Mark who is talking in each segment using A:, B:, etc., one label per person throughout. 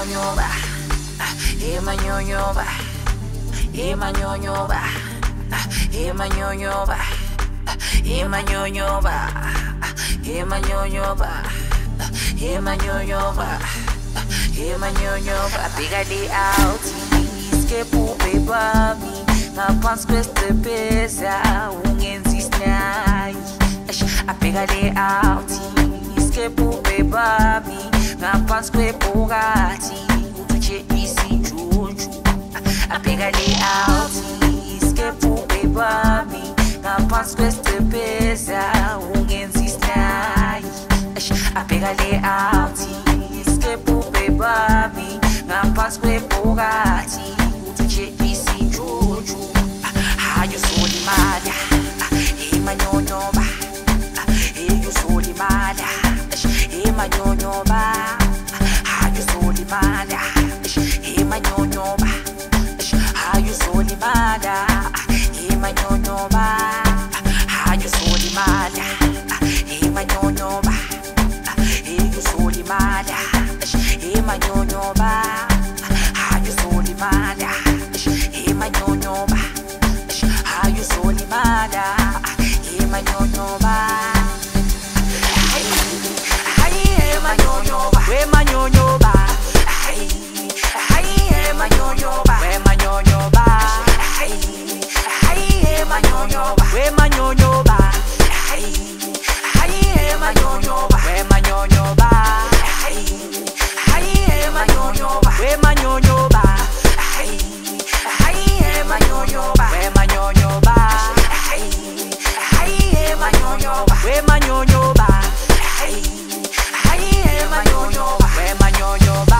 A: Emanyonyoba, Emanyonyoba, Emanyonyoba, Emanyonyoba, Emanyonyoba, Emanyonyoba, Emanyonyoba, Emanyonyoba. Bigger day out, escape baby. Ngaphansi kwesitebheza ungenzi isinayi. Abheka layout escape baby. Ngaphansi kwebhokati uthi isinjunju. Abheka layout escape baby. Ngaphansi kwesitebheza ungenzi isinayi. Abheka layout escape baby. Ngaphansi kwebhokati uthi isinjunju. You soli mala, Emanyonyoba, you soli mala, Emanyonyoba, you soli mala, Emanyonyoba, you soli mala, Emanyonyoba, you soli mala, Emanyonyoba, you soli mala, Emanyonyoba, you soli mala, Emanyonyoba. You soli mala, Emanyonyoba. Emanyonyoba, Emanyonyoba. Emanyonyoba, Emanyonyoba. Emanyonyoba, Emanyonyoba. Emanyonyoba, Emanyonyoba. Emanyonyoba, Emanyonyoba. Emanyonyoba, Emanyonyoba. Emanyonyoba, Emanyonyoba, Emanyonyoba, Emanyonyoba.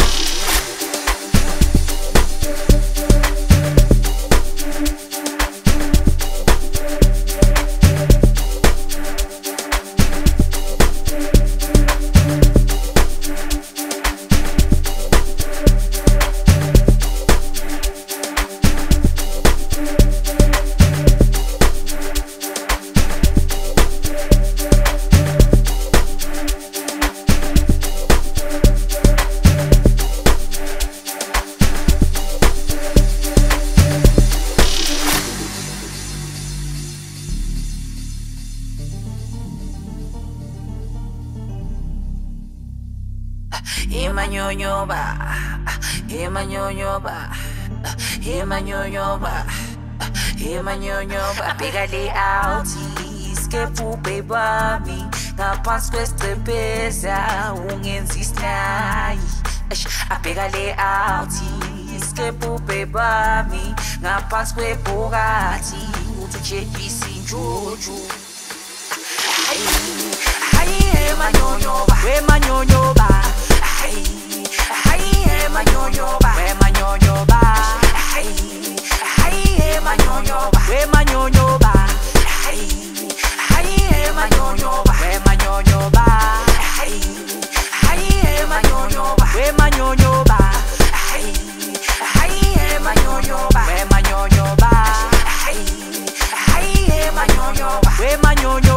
A: Emanyonyoba, Emanyonyoba, Emanyonyoba, Emanyonyoba. Abheka layout escape baby. Ngaphansi kwesitebheza ungenzi isinayi. Abheka layout escape baby. Ngaphansi kwebhokati uthi isinjunju. Emanyonyoba, Emanyonyoba. Emanyonyoba, Emanyonyoba. Emanyonyoba, Emanyonyoba. Emanyonyoba, Emanyonyoba. Emanyonyoba, Emanyonyoba. Emanyonyoba, Emanyonyoba. Emanyonyoba, Emanyonyoba.